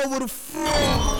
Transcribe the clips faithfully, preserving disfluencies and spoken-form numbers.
over the floor.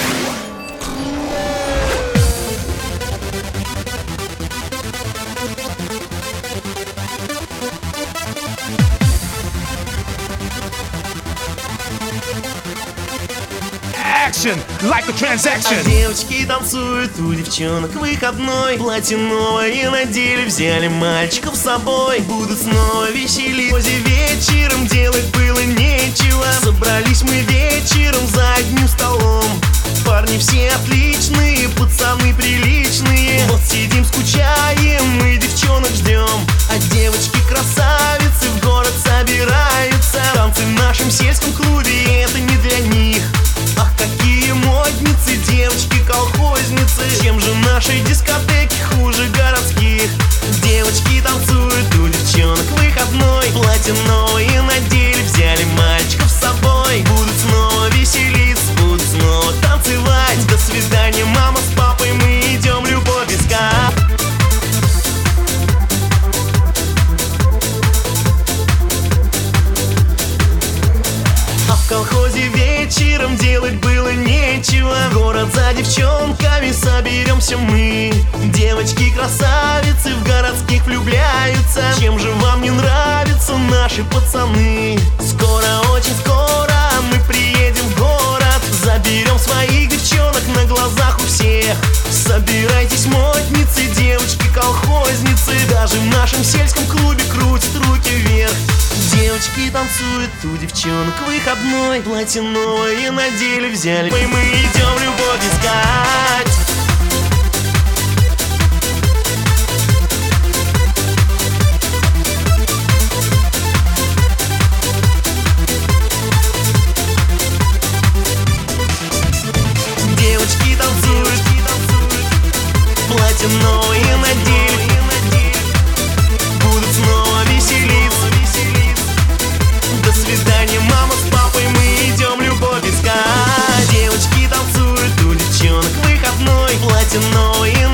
Action, like a transaction. А девочки танцуют, у девчонок выходной. Платье новое надели, взяли мальчиков с собой. Будут снова веселить. Позе вечером делать было нечего. Собрались мы вечером за одним столом. Парни все отличные, пацаны приличные. Вот сидим, скучаем, мы девчонок ждем. А девочки красавицы в город собираются. Танцы в нашем сельском клубе, это не для них. Ах, какие модницы, девочки-колхозницы. Чем же наши дискотеки хуже городских? Девочки танцуют, у девчонок выходной. Платье новые надели, взяли мальчиков с собой. Будут снова веселиться, будут снова танцевать. До свидания, мама с папой, мы идем, любовь искать. А в колхозе вечером делать было нечего. В город за девчонками соберемся мы. Девочки-красавицы в городских влюбляются. Чем же вам не нравятся наши пацаны? Скоро, очень скоро мы приедем в город. Заберем своих девчонок на глазах у всех. Собирайтесь, модницы, девочки-колхозницы. Даже в нашем сельском клубе крутят руки вверх. Девочки танцуют, у девчонок выходной. Платье новое надели, взяли. Мы, мы идем любовь искать. Девочки танцуют, платье новое надели. Будут снова веселиться. До свидания, мама с папой, мы идем любовь искать. Девочки танцуют, у девчонок выходной. Платье новое